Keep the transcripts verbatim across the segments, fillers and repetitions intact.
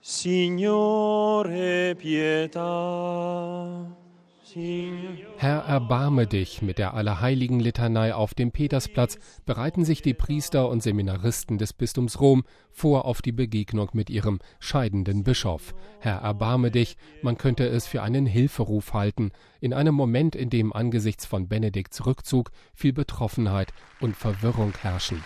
Signore pietà. Herr, erbarme dich. Mit der Allerheiligen-Litanei auf dem Petersplatz bereiten sich die Priester und Seminaristen des Bistums Rom vor auf die Begegnung mit ihrem scheidenden Bischof. Herr, erbarme dich, man könnte es für einen Hilferuf halten, in einem Moment, in dem angesichts von Benedikts Rückzug viel Betroffenheit und Verwirrung herrschen.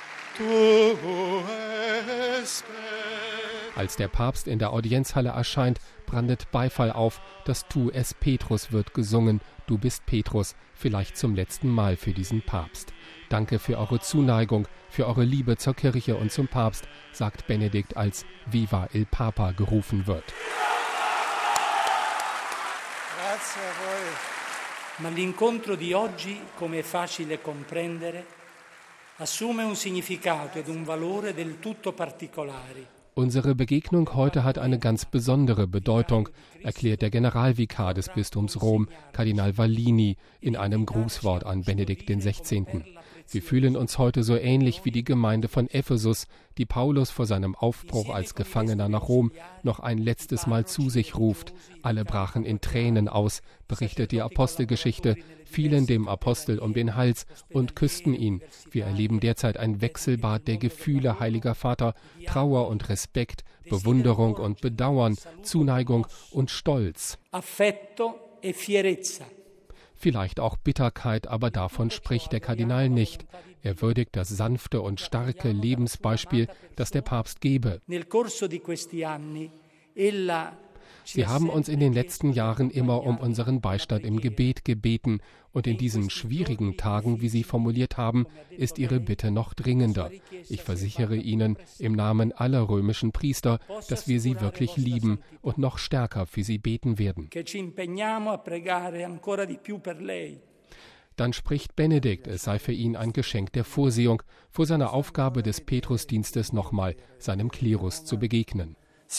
Als der Papst in der Audienzhalle erscheint, brandet Beifall auf, das Tu es Petrus wird gesungen, du bist Petrus, vielleicht zum letzten Mal für diesen Papst. Danke für eure Zuneigung, für eure Liebe zur Kirche und zum Papst, sagt Benedikt, als Viva il Papa gerufen wird. Grazie a voi. Ma l'incontro di oggi, come è facile comprendere, assume un significato ed un valore del tutto particolari. Unsere Begegnung heute hat eine ganz besondere Bedeutung, erklärt der Generalvikar des Bistums Rom, Kardinal Vallini, in einem Grußwort an Benedikt den Sechzehnten. Wir fühlen uns heute so ähnlich wie die Gemeinde von Ephesus, die Paulus vor seinem Aufbruch als Gefangener nach Rom noch ein letztes Mal zu sich ruft. Alle brachen in Tränen aus, berichtet die Apostelgeschichte, fielen dem Apostel um den Hals und küssten ihn. Wir erleben derzeit ein Wechselbad der Gefühle, Heiliger Vater, Trauer und Respekt, Bewunderung und Bedauern, Zuneigung und Stolz. Affetto e fierezza. Vielleicht auch Bitterkeit, aber davon spricht der Kardinal nicht. Er würdigt das sanfte und starke Lebensbeispiel, das der Papst gebe. Sie haben uns in den letzten Jahren immer um unseren Beistand im Gebet gebeten, und in diesen schwierigen Tagen, wie Sie formuliert haben, ist Ihre Bitte noch dringender. Ich versichere Ihnen im Namen aller römischen Priester, dass wir Sie wirklich lieben und noch stärker für Sie beten werden. Dann spricht Benedikt, es sei für ihn ein Geschenk der Vorsehung, vor seiner Aufgabe des Petrusdienstes nochmal seinem Klerus zu begegnen.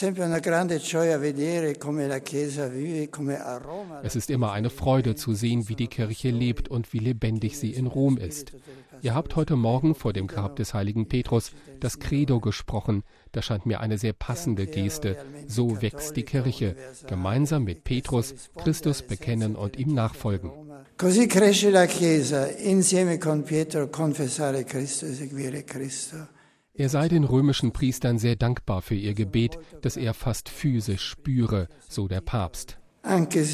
Es ist immer eine Freude zu sehen, wie die Kirche lebt und wie lebendig sie in Rom ist. Ihr habt heute Morgen vor dem Grab des heiligen Petrus das Credo gesprochen. Das scheint mir eine sehr passende Geste. So wächst die Kirche, gemeinsam mit Petrus Christus bekennen und ihm nachfolgen. Così cresce la Chiesa, insieme con Pietro confessare Cristo e seguire Cristo. Er sei den römischen Priestern sehr dankbar für ihr Gebet, das er fast physisch spüre, so der Papst. Auch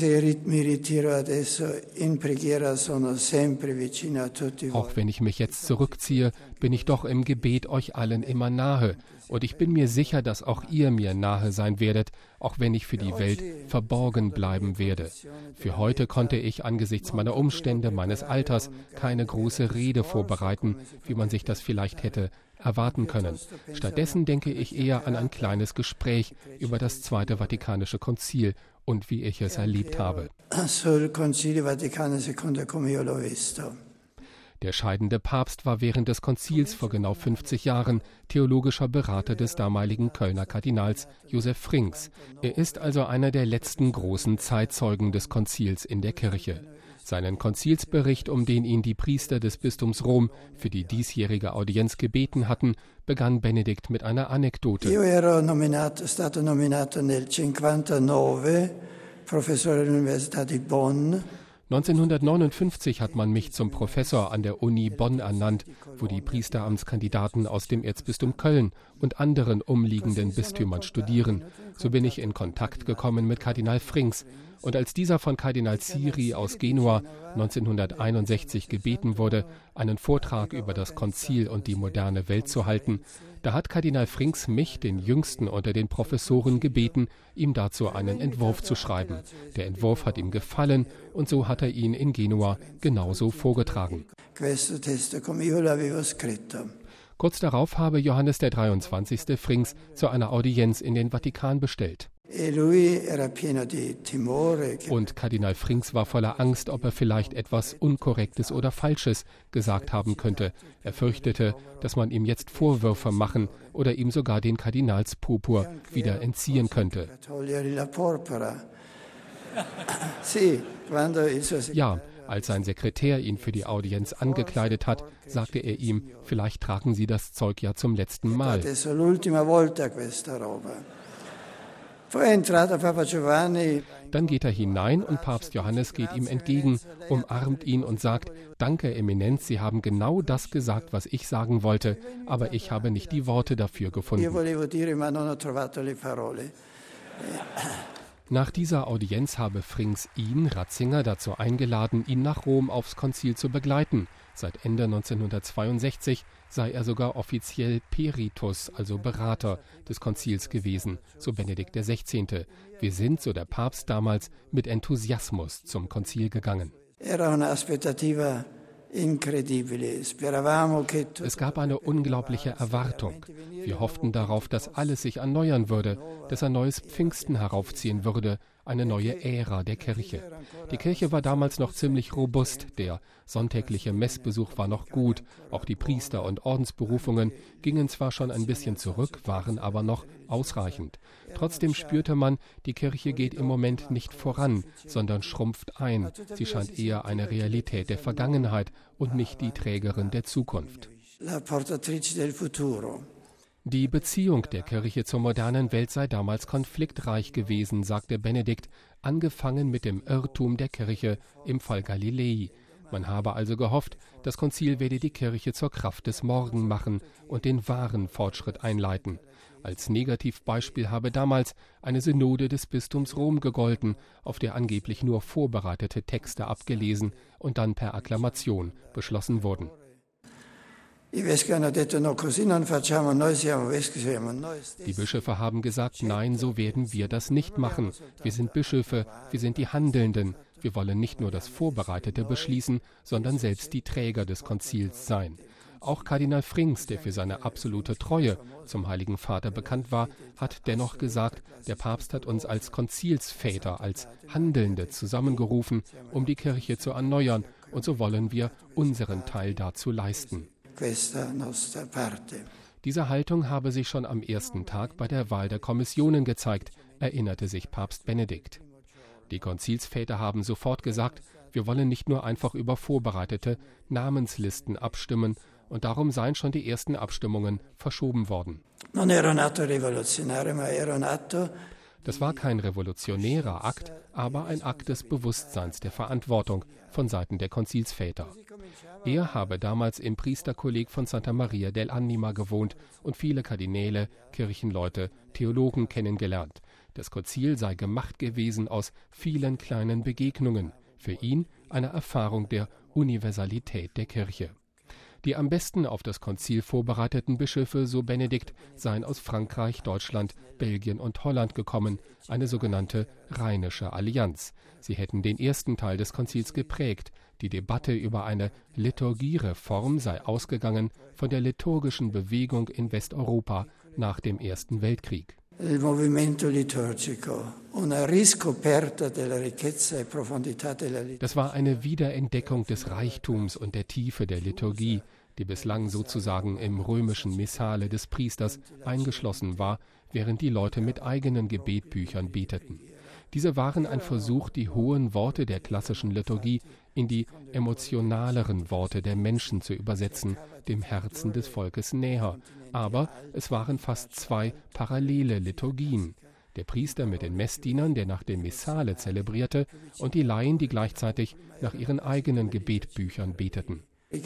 wenn ich mich jetzt zurückziehe, bin ich doch im Gebet euch allen immer nahe. Und ich bin mir sicher, dass auch ihr mir nahe sein werdet, auch wenn ich für die Welt verborgen bleiben werde. Für heute konnte ich angesichts meiner Umstände, meines Alters, keine große Rede vorbereiten, wie man sich das vielleicht hätte erwarten können. Stattdessen denke ich eher an ein kleines Gespräch über das Zweite Vatikanische Konzil und wie ich es erlebt habe. Der scheidende Papst war während des Konzils vor genau fünfzig Jahren theologischer Berater des damaligen Kölner Kardinals Josef Frings. Er ist also einer der letzten großen Zeitzeugen des Konzils in der Kirche. Seinen Konzilsbericht, um den ihn die Priester des Bistums Rom für die diesjährige Audienz gebeten hatten, begann Benedikt mit einer Anekdote. Io ero nominato, stato nominato nel cinquantanove, professore all'Università di Bonn. neunzehnhundertneunundfünfzig hat man mich zum Professor an der Uni Bonn ernannt, wo die Priesteramtskandidaten aus dem Erzbistum Köln und anderen umliegenden Bistümern studieren. So bin ich in Kontakt gekommen mit Kardinal Frings. Und als dieser von Kardinal Siri aus Genua neunzehnhunderteinundsechzig gebeten wurde, einen Vortrag über das Konzil und die moderne Welt zu halten, da hat Kardinal Frings mich, den jüngsten unter den Professoren, gebeten, ihm dazu einen Entwurf zu schreiben. Der Entwurf hat ihm gefallen und so hat er ihn in Genua genauso vorgetragen. Kurz darauf habe Johannes der dreiundzwanzigste Frings zu einer Audienz in den Vatikan bestellt. Und Kardinal Frings war voller Angst, ob er vielleicht etwas Unkorrektes oder Falsches gesagt haben könnte. Er fürchtete, dass man ihm jetzt Vorwürfe machen oder ihm sogar den Kardinalspurpur wieder entziehen könnte. Ja, als sein Sekretär ihn für die Audienz angekleidet hat, sagte er ihm, vielleicht tragen Sie das Zeug ja zum letzten Mal. Dann geht er hinein und Papst Johannes geht ihm entgegen, umarmt ihn und sagt: Danke, Eminenz, Sie haben genau das gesagt, was ich sagen wollte, aber ich habe nicht die Worte dafür gefunden. Nach dieser Audienz habe Frings ihn, Ratzinger, dazu eingeladen, ihn nach Rom aufs Konzil zu begleiten. Seit Ende neunzehnhundertzweiundsechzig sei er sogar offiziell Peritus, also Berater des Konzils gewesen, so Benedikt der Sechzehnte. Wir sind, so der Papst damals, mit Enthusiasmus zum Konzil gegangen. Es gab eine unglaubliche Erwartung. Wir hofften darauf, dass alles sich erneuern würde, dass ein neues Pfingsten heraufziehen würde, eine neue Ära der Kirche. Die Kirche war damals noch ziemlich robust, der sonntägliche Messbesuch war noch gut, auch die Priester- und Ordensberufungen gingen zwar schon ein bisschen zurück, waren aber noch ausreichend. Trotzdem spürte man, die Kirche geht im Moment nicht voran, sondern schrumpft ein. Sie scheint eher eine Realität der Vergangenheit und nicht die Trägerin der Zukunft. Die Beziehung der Kirche zur modernen Welt sei damals konfliktreich gewesen, sagte Benedikt, angefangen mit dem Irrtum der Kirche im Fall Galilei. Man habe also gehofft, das Konzil werde die Kirche zur Kraft des Morgen machen und den wahren Fortschritt einleiten. Als Negativbeispiel habe damals eine Synode des Bistums Rom gegolten, auf der angeblich nur vorbereitete Texte abgelesen und dann per Akklamation beschlossen wurden. Die Bischöfe haben gesagt, nein, so werden wir das nicht machen. Wir sind Bischöfe, wir sind die Handelnden. Wir wollen nicht nur das Vorbereitete beschließen, sondern selbst die Träger des Konzils sein. Auch Kardinal Frings, der für seine absolute Treue zum Heiligen Vater bekannt war, hat dennoch gesagt, der Papst hat uns als Konzilsväter, als Handelnde zusammengerufen, um die Kirche zu erneuern, und so wollen wir unseren Teil dazu leisten. Diese Haltung habe sich schon am ersten Tag bei der Wahl der Kommissionen gezeigt, erinnerte sich Papst Benedikt. Die Konzilsväter haben sofort gesagt, wir wollen nicht nur einfach über vorbereitete Namenslisten abstimmen, und darum seien schon die ersten Abstimmungen verschoben worden. Das war kein revolutionärer Akt, aber ein Akt des Bewusstseins, der Verantwortung von Seiten der Konzilsväter. Er habe damals im Priesterkolleg von Santa Maria dell'Anima gewohnt und viele Kardinäle, Kirchenleute, Theologen kennengelernt. Das Konzil sei gemacht gewesen aus vielen kleinen Begegnungen. Für ihn eine Erfahrung der Universalität der Kirche. Die am besten auf das Konzil vorbereiteten Bischöfe, so Benedikt, seien aus Frankreich, Deutschland, Belgien und Holland gekommen, eine sogenannte Rheinische Allianz. Sie hätten den ersten Teil des Konzils geprägt. Die Debatte über eine Liturgiereform sei ausgegangen von der liturgischen Bewegung in Westeuropa nach dem Ersten Weltkrieg. Das war eine Wiederentdeckung des Reichtums und der Tiefe der Liturgie, die bislang sozusagen im römischen Missale des Priesters eingeschlossen war, während die Leute mit eigenen Gebetbüchern beteten. Diese waren ein Versuch, die hohen Worte der klassischen Liturgie in die emotionaleren Worte der Menschen zu übersetzen, dem Herzen des Volkes näher. Aber es waren fast zwei parallele Liturgien. Der Priester mit den Messdienern, der nach dem Missale zelebrierte, und die Laien, die gleichzeitig nach ihren eigenen Gebetbüchern beteten.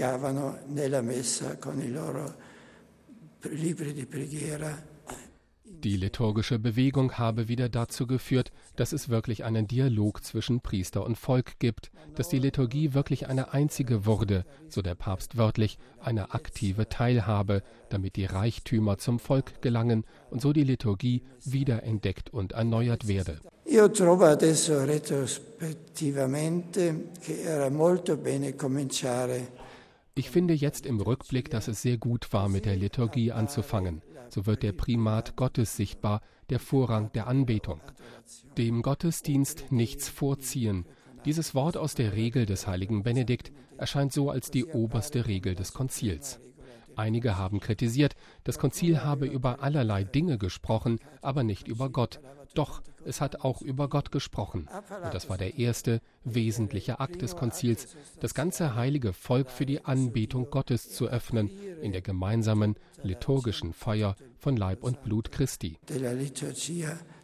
Die liturgische Bewegung habe wieder dazu geführt, dass es wirklich einen Dialog zwischen Priester und Volk gibt, dass die Liturgie wirklich eine einzige wurde, so der Papst wörtlich, eine aktive Teilhabe, damit die Reichtümer zum Volk gelangen und so die Liturgie wiederentdeckt und erneuert werde. Io trovo adesso retrospettivamente che era molto bene cominciare. Ich finde jetzt im Rückblick, dass es sehr gut war, mit der Liturgie anzufangen. So wird der Primat Gottes sichtbar, der Vorrang der Anbetung. Dem Gottesdienst nichts vorziehen. Dieses Wort aus der Regel des heiligen Benedikt erscheint so als die oberste Regel des Konzils. Einige haben kritisiert, das Konzil habe über allerlei Dinge gesprochen, aber nicht über Gott. Doch, es hat auch über Gott gesprochen. Und das war der erste, wesentliche Akt des Konzils, das ganze heilige Volk für die Anbetung Gottes zu öffnen, in der gemeinsamen liturgischen Feier von Leib und Blut Christi.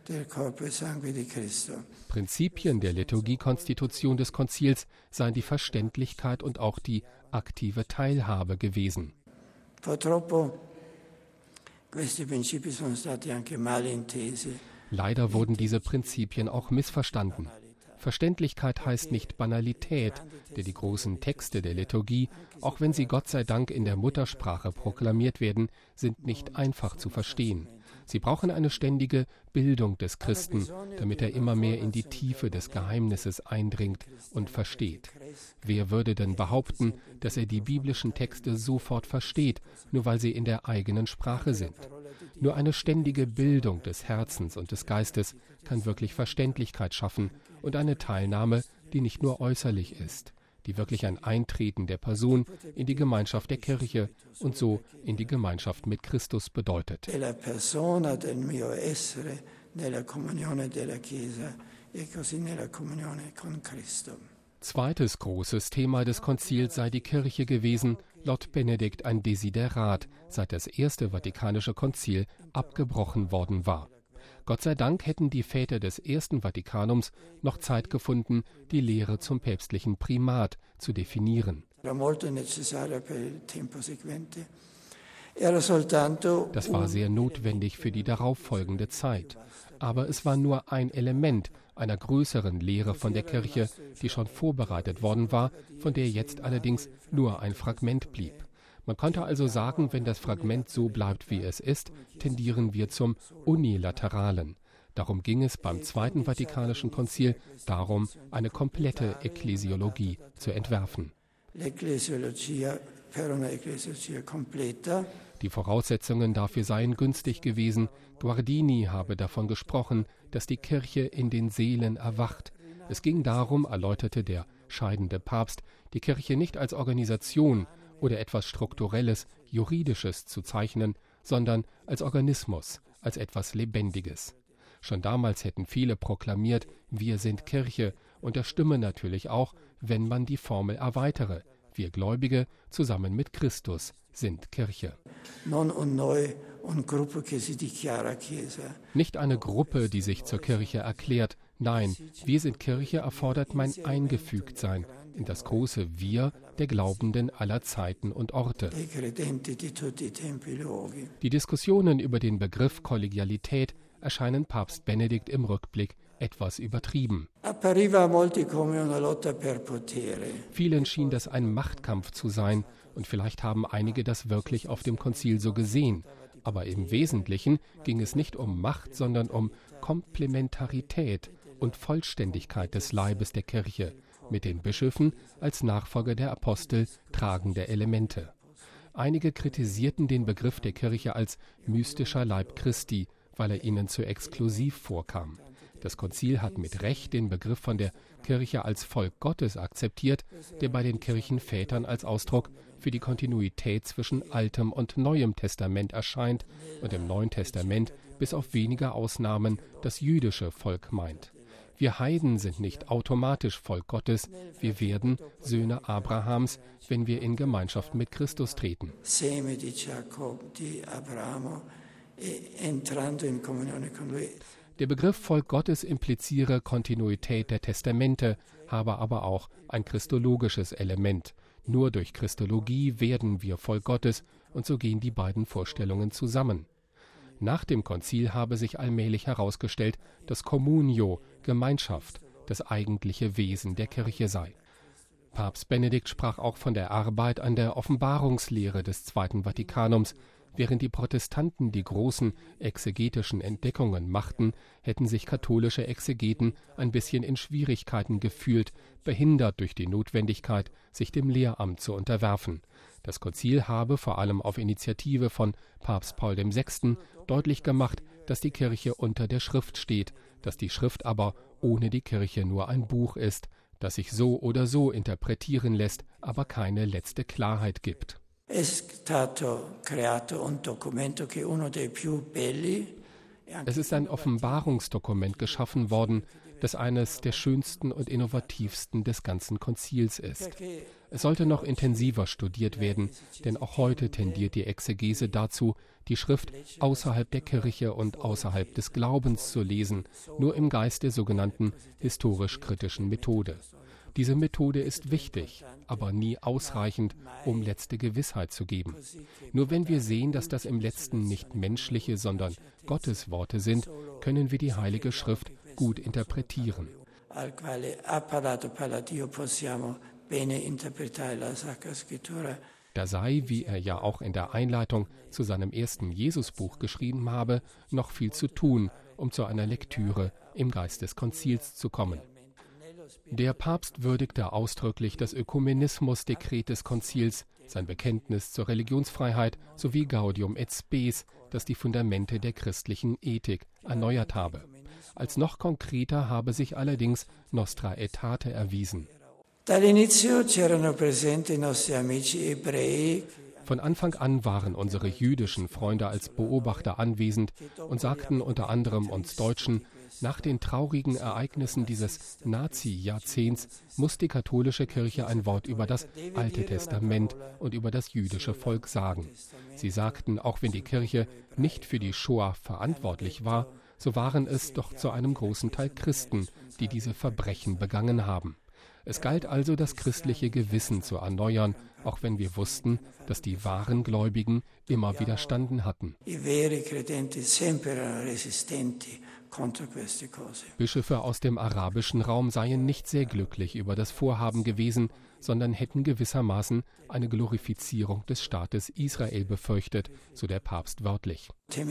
del corpo e sangue di Cristo. Prinzipien der Liturgiekonstitution des Konzils seien die Verständlichkeit und auch die aktive Teilhabe gewesen. Purtroppo questi principi sono stati anche mal intesi. Leider wurden diese Prinzipien auch missverstanden. Verständlichkeit heißt nicht Banalität, denn die großen Texte der Liturgie, auch wenn sie Gott sei Dank in der Muttersprache proklamiert werden, sind nicht einfach zu verstehen. Sie brauchen eine ständige Bildung des Christen, damit er immer mehr in die Tiefe des Geheimnisses eindringt und versteht. Wer würde denn behaupten, dass er die biblischen Texte sofort versteht, nur weil sie in der eigenen Sprache sind? Nur eine ständige Bildung des Herzens und des Geistes kann wirklich Verständlichkeit schaffen und eine Teilnahme, die nicht nur äußerlich ist, die wirklich ein Eintreten der Person in die Gemeinschaft der Kirche und so in die Gemeinschaft mit Christus bedeutet. E la persona del mio essere nella comunione della Chiesa e così nella comunione con Cristo. Zweites großes Thema des Konzils sei die Kirche gewesen, laut Benedikt ein Desiderat, seit das Erste Vatikanische Konzil abgebrochen worden war. Gott sei Dank hätten die Väter des Ersten Vatikanums noch Zeit gefunden, die Lehre zum päpstlichen Primat zu definieren. Das war sehr notwendig für die darauffolgende Zeit. Aber es war nur ein Element einer größeren Lehre von der Kirche, die schon vorbereitet worden war, von der jetzt allerdings nur ein Fragment blieb. Man konnte also sagen, wenn das Fragment so bleibt, wie es ist, tendieren wir zum Unilateralen. Darum ging es beim Zweiten Vatikanischen Konzil darum, eine komplette Ekklesiologie zu entwerfen. Die Voraussetzungen dafür seien günstig gewesen. Guardini habe davon gesprochen, dass die Kirche in den Seelen erwacht. Es ging darum, erläuterte der scheidende Papst, die Kirche nicht als Organisation oder etwas Strukturelles, Juridisches zu zeichnen, sondern als Organismus, als etwas Lebendiges. Schon damals hätten viele proklamiert, wir sind Kirche, und das stimme natürlich auch, wenn man die Formel erweitere. Wir Gläubige zusammen mit Christus sind Kirche. Nicht eine Gruppe, die sich zur Kirche erklärt. Nein, wir sind Kirche erfordert mein Eingefügtsein in das große Wir der Glaubenden aller Zeiten und Orte. Die Diskussionen über den Begriff Kollegialität erscheinen Papst Benedikt im Rückblick etwas übertrieben. Vielen schien das ein Machtkampf zu sein, und vielleicht haben einige das wirklich auf dem Konzil so gesehen. Aber im Wesentlichen ging es nicht um Macht, sondern um Komplementarität und Vollständigkeit des Leibes der Kirche, mit den Bischöfen als Nachfolger der Apostel tragende Elemente. Einige kritisierten den Begriff der Kirche als mystischer Leib Christi, weil er ihnen zu exklusiv vorkam. Das Konzil hat mit Recht den Begriff von der Kirche als Volk Gottes akzeptiert, der bei den Kirchenvätern als Ausdruck für die Kontinuität zwischen Altem und Neuem Testament erscheint und im Neuen Testament bis auf wenige Ausnahmen das jüdische Volk meint. Wir Heiden sind nicht automatisch Volk Gottes, wir werden Söhne Abrahams, wenn wir in Gemeinschaft mit Christus treten. Der Begriff Volk Gottes impliziere Kontinuität der Testamente, habe aber auch ein christologisches Element. Nur durch Christologie werden wir Volk Gottes, und so gehen die beiden Vorstellungen zusammen. Nach dem Konzil habe sich allmählich herausgestellt, dass Communio, Gemeinschaft, das eigentliche Wesen der Kirche sei. Papst Benedikt sprach auch von der Arbeit an der Offenbarungslehre des Zweiten Vatikanums. Während die Protestanten die großen exegetischen Entdeckungen machten, hätten sich katholische Exegeten ein bisschen in Schwierigkeiten gefühlt, behindert durch die Notwendigkeit, sich dem Lehramt zu unterwerfen. Das Konzil habe vor allem auf Initiative von Papst Paul der Sechste deutlich gemacht, dass die Kirche unter der Schrift steht, dass die Schrift aber ohne die Kirche nur ein Buch ist, das sich so oder so interpretieren lässt, aber keine letzte Klarheit gibt. Es ist ein Offenbarungsdokument geschaffen worden, das eines der schönsten und innovativsten des ganzen Konzils ist. Es sollte noch intensiver studiert werden, denn auch heute tendiert die Exegese dazu, die Schrift außerhalb der Kirche und außerhalb des Glaubens zu lesen, nur im Geist der sogenannten historisch-kritischen Methode. Diese Methode ist wichtig, aber nie ausreichend, um letzte Gewissheit zu geben. Nur wenn wir sehen, dass das im Letzten nicht menschliche, sondern Gottes Worte sind, können wir die Heilige Schrift gut interpretieren. Da sei, wie er ja auch in der Einleitung zu seinem ersten Jesusbuch geschrieben habe, noch viel zu tun, um zu einer Lektüre im Geist des Konzils zu kommen. Der Papst würdigte ausdrücklich das Ökumenismus-Dekret des Konzils, sein Bekenntnis zur Religionsfreiheit sowie Gaudium et Spes, das die Fundamente der christlichen Ethik erneuert habe. Als noch konkreter habe sich allerdings Nostra Aetate erwiesen. Von Anfang an waren unsere jüdischen Freunde als Beobachter anwesend und sagten unter anderem uns Deutschen, nach den traurigen Ereignissen dieses Nazi-Jahrzehnts muss die katholische Kirche ein Wort über das Alte Testament und über das jüdische Volk sagen. Sie sagten, auch wenn die Kirche nicht für die Shoah verantwortlich war, so waren es doch zu einem großen Teil Christen, die diese Verbrechen begangen haben. Es galt also, das christliche Gewissen zu erneuern, auch wenn wir wussten, dass die wahren Gläubigen immer widerstanden hatten. Bischöfe aus dem arabischen Raum seien nicht sehr glücklich über das Vorhaben gewesen, sondern hätten gewissermaßen eine Glorifizierung des Staates Israel befürchtet, so der Papst wörtlich.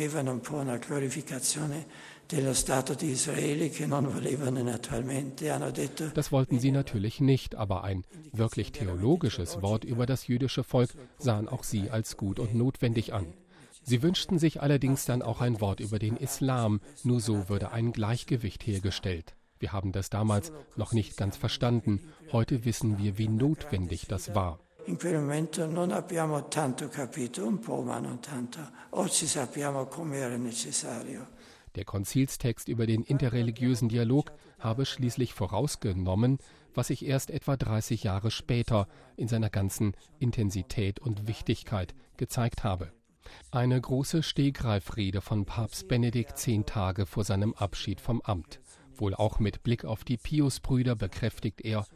Das wollten sie natürlich nicht, aber ein wirklich theologisches Wort über das jüdische Volk sahen auch sie als gut und notwendig an. Sie wünschten sich allerdings dann auch ein Wort über den Islam, nur so würde ein Gleichgewicht hergestellt. Wir haben das damals noch nicht ganz verstanden, heute wissen wir, wie notwendig das war. In quel momento non abbiamo tanto capito, un po' ma non tanto. Oggi sappiamo come era necessario. Der Konzilstext über den interreligiösen Dialog habe schließlich vorausgenommen, was sich erst etwa dreißig Jahre später in seiner ganzen Intensität und Wichtigkeit gezeigt habe. Eine große Stegreifrede von Papst Benedikt zehn Tage vor seinem Abschied vom Amt. Wohl auch mit Blick auf die Piusbrüder bekräftigt er,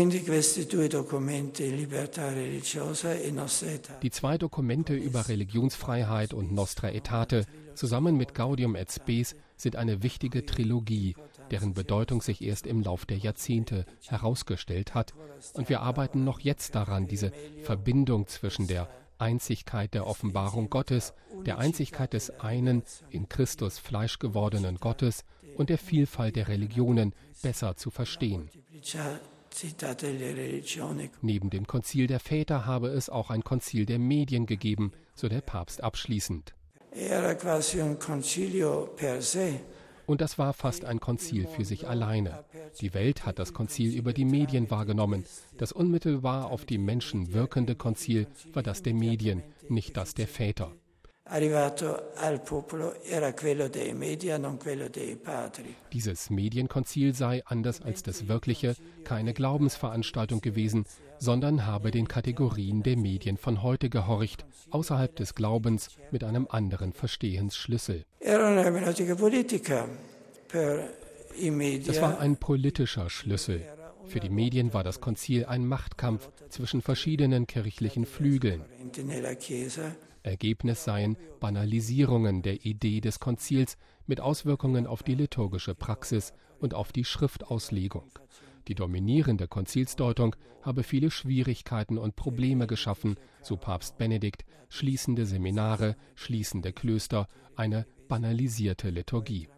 die zwei Dokumente über Religionsfreiheit und Nostra Aetate zusammen mit Gaudium et Spes sind eine wichtige Trilogie, deren Bedeutung sich erst im Lauf der Jahrzehnte herausgestellt hat. Und wir arbeiten noch jetzt daran, diese Verbindung zwischen der Einzigkeit der Offenbarung Gottes, der Einzigkeit des einen in Christus fleischgewordenen Gottes und der Vielfalt der Religionen besser zu verstehen. Neben dem Konzil der Väter habe es auch ein Konzil der Medien gegeben, so der Papst abschließend. Und das war fast ein Konzil für sich alleine. Die Welt hat das Konzil über die Medien wahrgenommen. Das unmittelbar auf die Menschen wirkende Konzil war das der Medien, nicht das der Väter. Dieses Medienkonzil sei, anders als das wirkliche, keine Glaubensveranstaltung gewesen, sondern habe den Kategorien der Medien von heute gehorcht, außerhalb des Glaubens mit einem anderen Verstehensschlüssel. Das war ein politischer Schlüssel. Für die Medien war das Konzil ein Machtkampf zwischen verschiedenen kirchlichen Flügeln. Ergebnis seien Banalisierungen der Idee des Konzils mit Auswirkungen auf die liturgische Praxis und auf die Schriftauslegung. Die dominierende Konzilsdeutung habe viele Schwierigkeiten und Probleme geschaffen, so Papst Benedikt, schließende Seminare, schließende Klöster, eine banalisierte Liturgie.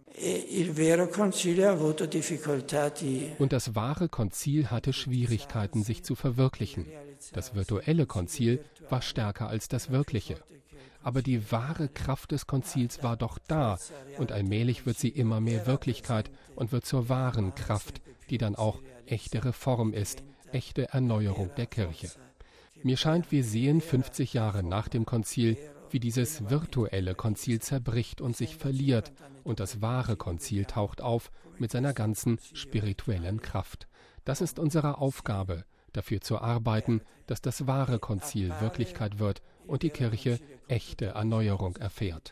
Und das wahre Konzil hatte Schwierigkeiten, sich zu verwirklichen. Das virtuelle Konzil war stärker als das wirkliche. Aber die wahre Kraft des Konzils war doch da, und allmählich wird sie immer mehr Wirklichkeit und wird zur wahren Kraft, die dann auch echte Reform ist, echte Erneuerung der Kirche. Mir scheint, wir sehen fünfzig Jahre nach dem Konzil, wie dieses virtuelle Konzil zerbricht und sich verliert, und das wahre Konzil taucht auf mit seiner ganzen spirituellen Kraft. Das ist unsere Aufgabe, dafür zu arbeiten, dass das wahre Konzil Wirklichkeit wird und die Kirche echte Erneuerung erfährt.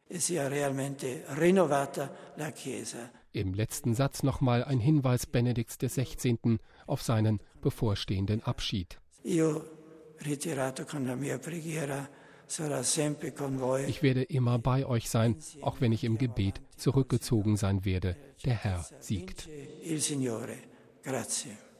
Im letzten Satz nochmal ein Hinweis Benedikts des Sechzehnten auf seinen bevorstehenden Abschied. Ich werde immer bei euch sein, auch wenn ich im Gebet zurückgezogen sein werde. Der Herr siegt. Il Signore. Grazie.